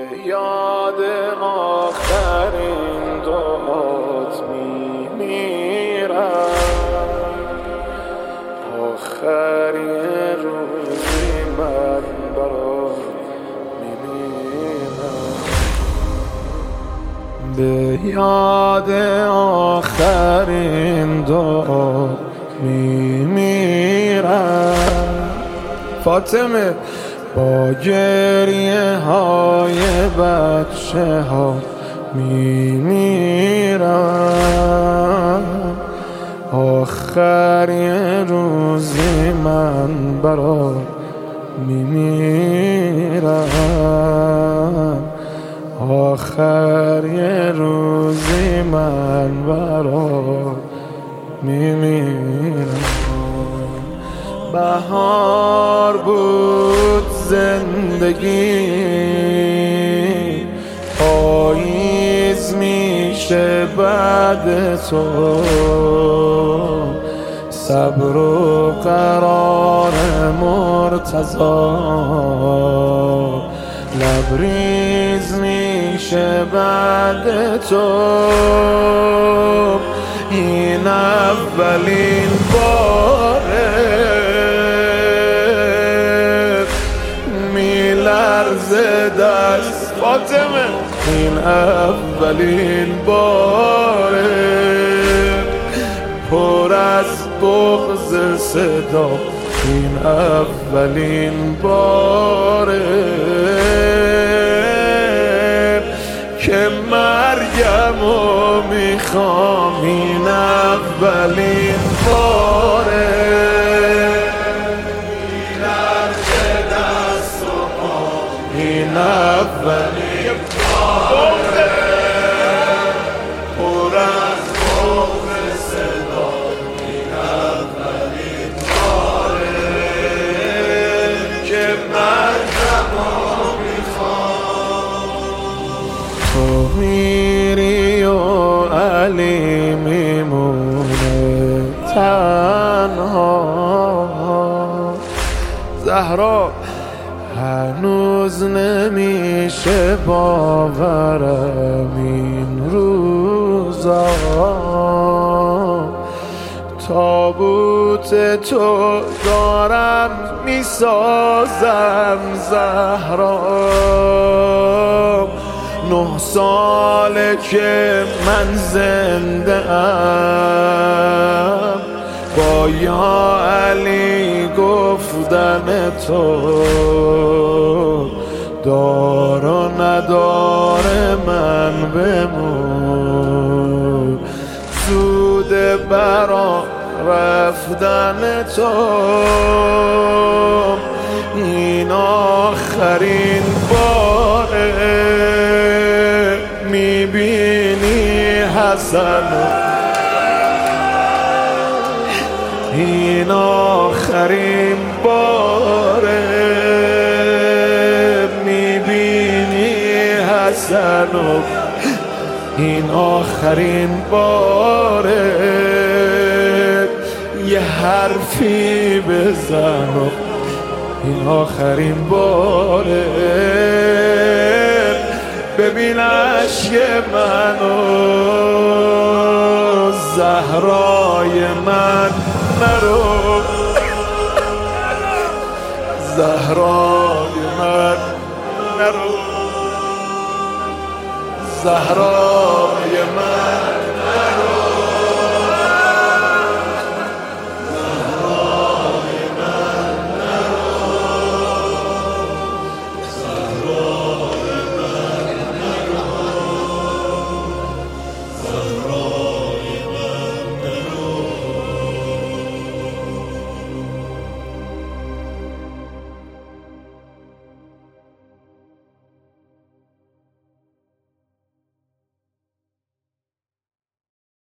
یاد آخرین دعات میمیرم، آخرین روزی من برات میمیرم. به یاد آخرین دعات میمیرم. فاطمه با گریه های بچه ها میمیرم، آخرین روزی من برات میمیرم، آخرین روزی من برات میمیرم. بهار بود زندگی، پاییز میشه بعد تو، صبر و قرار مرتضی لبریز میشه بعد تو. این اولین باره میلرزه دست فاطمه، این اولین باره پر از بغض صدا، این اولین باره که مرگمو میخوام، این اولین باره میلرزه دست و پا، این اولین باره پر از بغض صدا، این اولین باره که مرگمو تو میری و علی میمونه تنها. زهرا هنوز نمیشه باورم این روزا، تابوت تو دارم میسازم زهرا. 9 ساله که من زنده ام با یا علی گفتن تو، دار و ندار من بمون، زود برا رفتن تو. این آخرین باره میبینی حسن، این آخرین باره میبینی حسن، این آخرین باره یه حرفی بزن، این آخرین باره ببین عشق منو، زهرای من نرو، زهرای من نرو، زهرای من